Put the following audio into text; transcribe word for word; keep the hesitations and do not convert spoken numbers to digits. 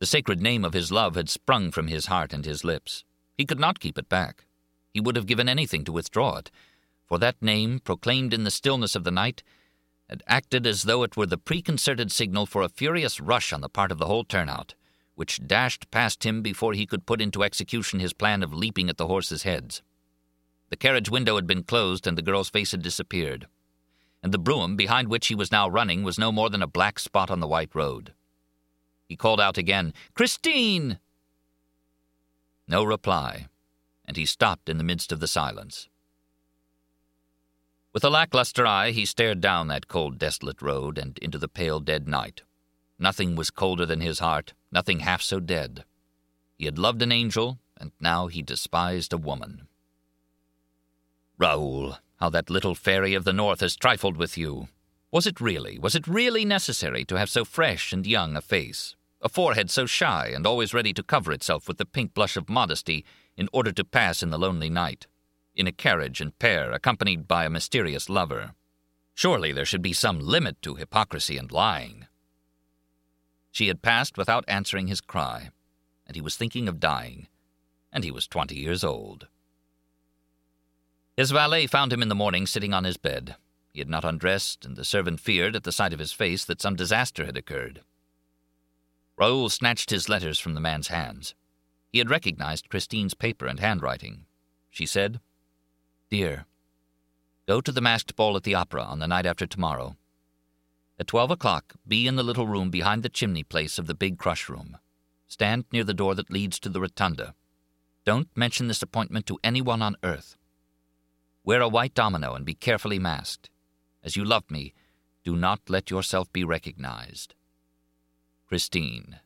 The sacred name of his love had sprung from his heart and his lips. He could not keep it back. He would have given anything to withdraw it, for that name, proclaimed in the stillness of the night, had acted as though it were the preconcerted signal for a furious rush on the part of the whole turnout, which dashed past him before he could put into execution his plan of leaping at the horses' heads. The carriage window had been closed and the girl's face had disappeared, and the brougham behind which he was now running was no more than a black spot on the white road. He called out again, "Christine!" No reply, and he stopped in the midst of the silence. With a lackluster eye, he stared down that cold, desolate road and into the pale, dead night. Nothing was colder than his heart, nothing half so dead. He had loved an angel, and now he despised a woman. "Raoul, how that little fairy of the north has trifled with you. Was it really, was it really necessary to have so fresh and young a face, a forehead so shy and always ready to cover itself with the pink blush of modesty in order to pass in the lonely night, in a carriage and pair accompanied by a mysterious lover? Surely there should be some limit to hypocrisy and lying." She had passed without answering his cry, and he was thinking of dying, and he was twenty years old. His valet found him in the morning sitting on his bed. He had not undressed, and the servant feared, at the sight of his face, that some disaster had occurred. Raoul snatched his letters from the man's hands. He had recognized Christine's paper and handwriting. She said, "Dear, go to the masked ball at the opera on the night after tomorrow. At twelve o'clock, be in the little room behind the chimney place of the big crush room. Stand near the door that leads to the rotunda. Don't mention this appointment to anyone on earth. Wear a white domino and be carefully masked. As you love me, do not let yourself be recognized. Christine."